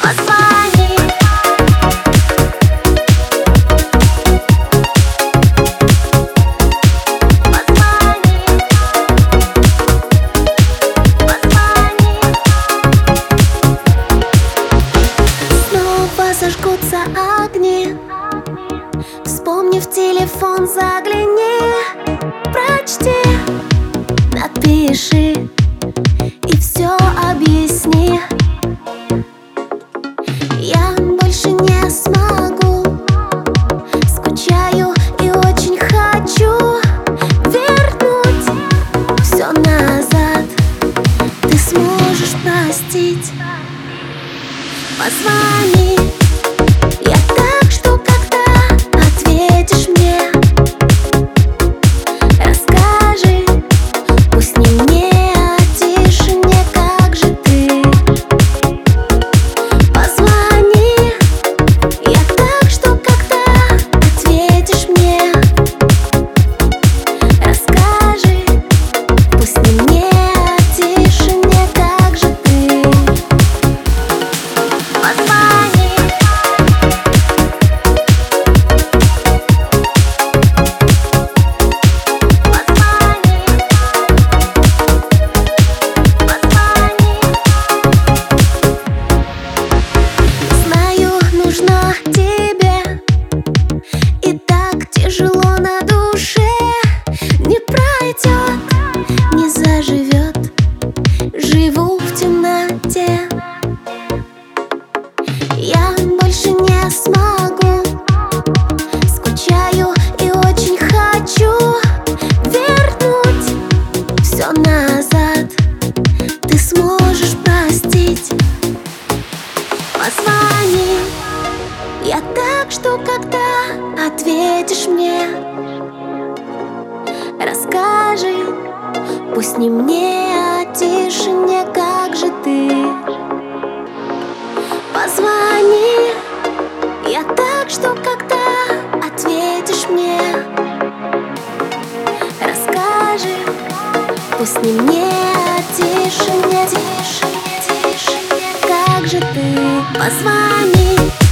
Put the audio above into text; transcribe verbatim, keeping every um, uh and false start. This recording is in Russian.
Позвони. Снова зажгутся огни. Вспомни, в телефон загляни, прочти, напиши и все объясни. Я больше не смогу, скучаю и очень хочу вернуть все назад. Ты сможешь простить. Позвони. Я так жду, когда ответишь мне. Расскажи, пусть не мне, а тишине, как же ты. Позвони. Я так жду, когда ответишь мне. Расскажи, пусть не мне, а тишине, как же ты. Позвони. Знаю, нужна тебе, и так тяжело на душе. Не пройдет, не заживет, живу в темноте. Я больше не смогу, скучаю и очень хочу вернуть все назад. Ты сможешь простить. Позвони. Я так жду, когда ответишь мне. Расскажи, пусть не мне, а тишине, как же ты. Позвони. Я так жду, когда ответишь мне. Расскажи, пусть не мне, а тишине, тишине, тишине, как же ты. Позвони.